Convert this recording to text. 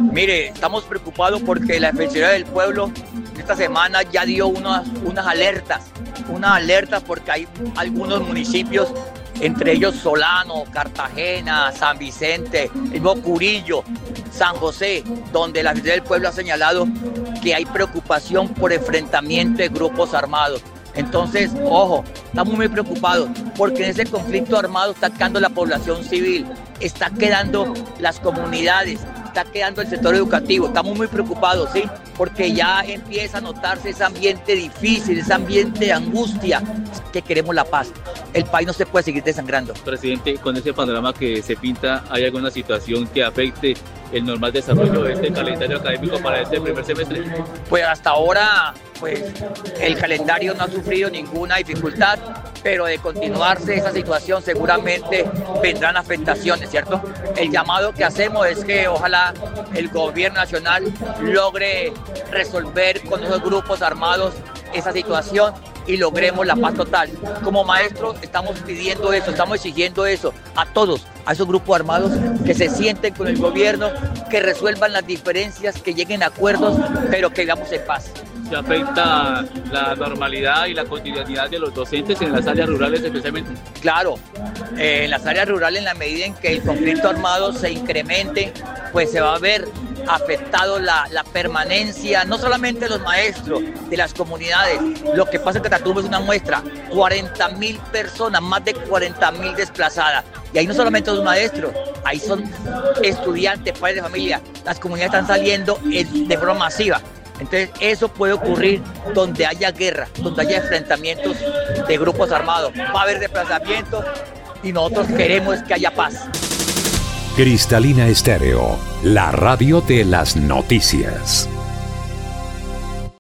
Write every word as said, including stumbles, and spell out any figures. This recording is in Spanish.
Mire, estamos preocupados porque la Defensoría del Pueblo esta semana ya dio unas, unas alertas, unas alertas porque hay algunos municipios, entre ellos Solano, Cartagena, San Vicente, el mismo Curillo, San José, donde la Defensoría del Pueblo ha señalado que hay preocupación por enfrentamiento de grupos armados. Entonces, ojo, estamos muy preocupados porque en ese conflicto armado está quedando la población civil, está quedando las comunidades, está quedando el sector educativo. Estamos muy preocupados, ¿sí? Porque ya empieza a notarse ese ambiente difícil, ese ambiente de angustia, que queremos la paz. El país no se puede seguir desangrando. Presidente, con ese panorama que se pinta, ¿hay alguna situación que afecte el normal desarrollo de este calendario académico para este primer semestre? Pues hasta ahora, pues el calendario no ha sufrido ninguna dificultad, pero de continuarse esa situación seguramente vendrán afectaciones, ¿cierto? El llamado que hacemos es que ojalá el gobierno nacional logre resolver con esos grupos armados esa situación y logremos la paz total. Como maestros estamos pidiendo eso, estamos exigiendo eso a todos, a esos grupos armados que se sienten con el gobierno, que resuelvan las diferencias, que lleguen a acuerdos, pero que vivamos en paz. ¿Se afecta la normalidad y la cotidianidad de los docentes en las áreas rurales especialmente? Claro, eh, en las áreas rurales, en la medida en que el conflicto armado se incremente, pues se va a ver afectado la, la permanencia, no solamente de los maestros, de las comunidades. Lo que pasa en Catatumbo es una muestra, cuarenta mil personas, más de cuarenta mil desplazadas. Y ahí no solamente los maestros, ahí son estudiantes, padres de familia. Las comunidades están saliendo de forma masiva. Entonces eso puede ocurrir donde haya guerra, donde haya enfrentamientos de grupos armados. Va a haber desplazamientos y nosotros queremos que haya paz. Cristalina Estéreo, la radio de las noticias.